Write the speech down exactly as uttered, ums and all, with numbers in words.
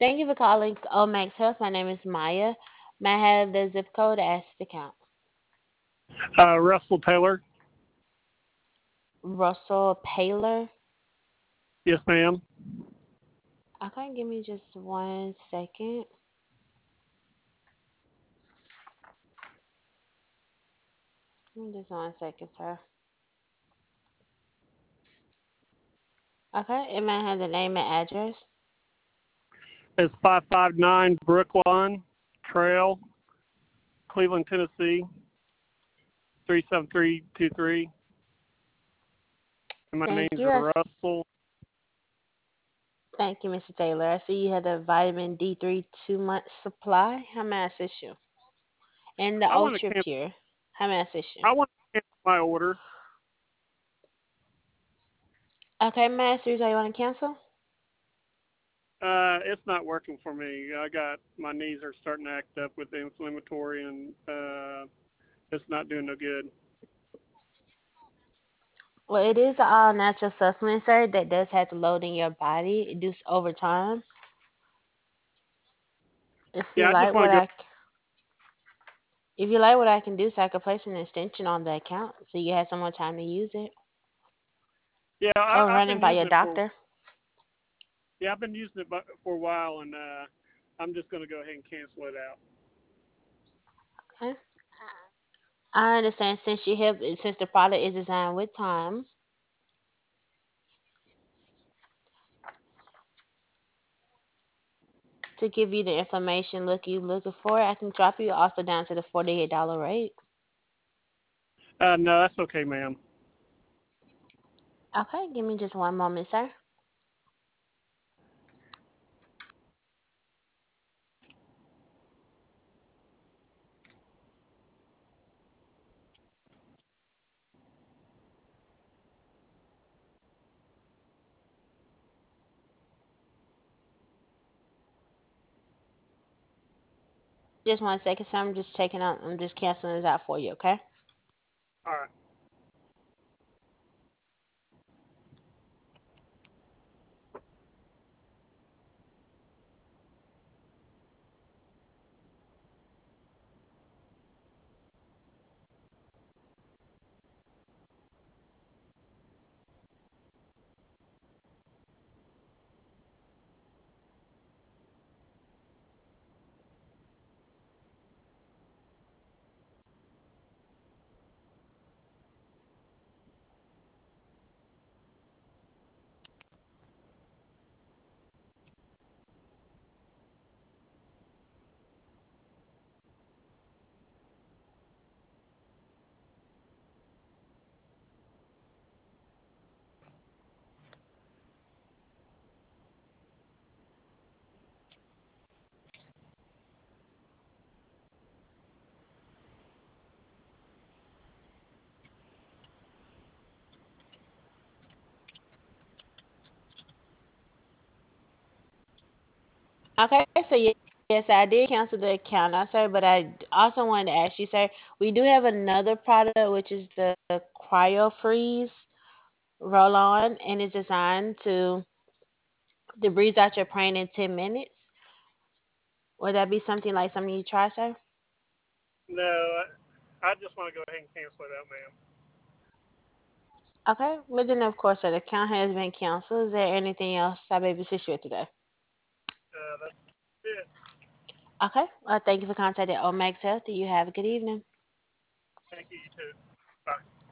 Thank you for calling Omax Health. My name is Maya. May I have the zip code to access the account? Uh, Russell Taylor. Russell Paler. Yes, ma'am. Okay, give me just one second. Give me just one second, sir. Okay, and may I have the name and address? It's five five nine Brookline Trail, Cleveland, Tennessee, three seven three two three. And my Thank name's you. I s- Russell. Thank you, Mister Taylor. I see you had the vitamin D three two month supply. How may I assist you? And the I want to Ultra cancel. Pure. How may I assist you? I want to cancel my order. Okay, may I ask you why you want to cancel? Uh, it's not working for me. I got my knees are starting to act up with the inflammatory, and uh, it's not doing no good. Well, it is an all natural supplement, sir, that does have to load in your body. It does over time. If you Yeah, I just like want what to go. I c- if you like what I can do, so I can place an extension on the account so you have some more time to use it Yeah, I, or I've run it been by using your it for. doctor. Yeah, I've been using it for a while, and uh, I'm just going to go ahead and cancel it out. Okay. I understand since you have since the product is designed with time to give you the information look you looking for, I can drop you also down to the forty-eight dollar rate. Uh, no, that's okay, ma'am. Okay, give me just one moment, sir. Just one second, sir. I'm just taking out. I'm just canceling this out for you. Okay. All right. Okay, so ye- yes, I did cancel the account, I sir, but I d- also wanted to ask you, sir, we do have another product which is the Cryo Freeze roll on, and it's designed to to breeze out your brain in ten minutes. Would that be something like something you try, sir? No, I, I just want to go ahead and cancel it out, ma'am. Okay, but then of course, sir, the account has been canceled. Is there anything else I may assist you with today? Uh, that's it. Okay, well, thank you for contacting Omax Health. You have a good evening. Thank you. You too. Bye.